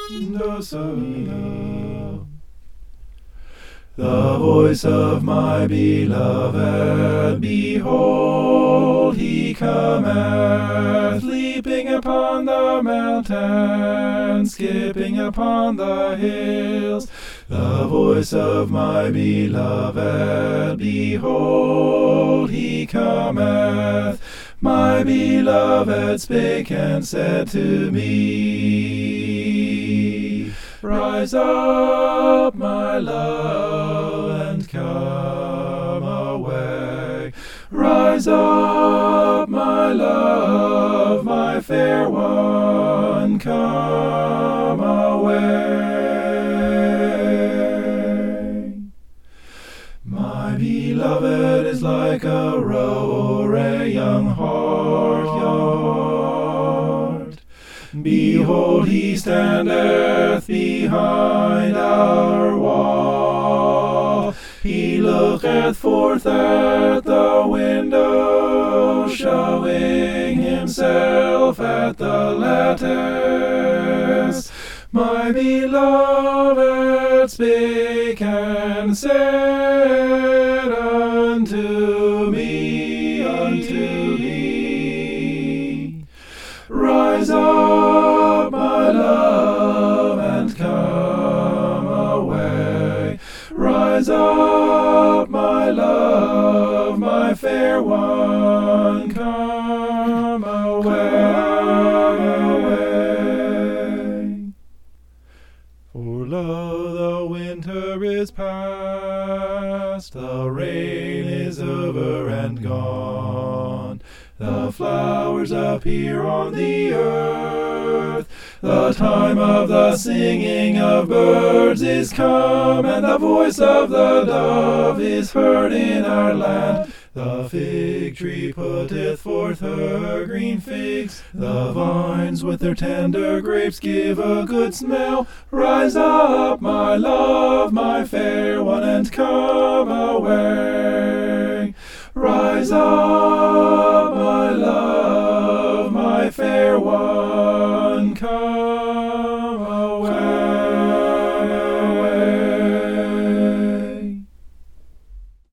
The voice of my beloved, behold, he cometh, leaping upon the mountains, skipping upon the hills. The voice of my beloved, behold, he cometh. My beloved spake and said to me, Rise up, my love, and come away. Rise up, my love, my fair one, come away. My beloved is like a roe or a young hart. Behold, he standeth behind our wall. He looketh forth at the window, showing himself at the lattice. My beloved spake and said unto me, Rise up, my love, and come away. Rise up, my love, my fair one, come away. For lo, the winter is past, the rain is over and gone. The flowers appear on the earth. The time of the singing of birds is come, and the voice of the dove is heard in our land. The fig tree putteth forth her green figs. The vines with their tender grapes give a good smell. Rise up, my love, my fair one, and come away. Rise up,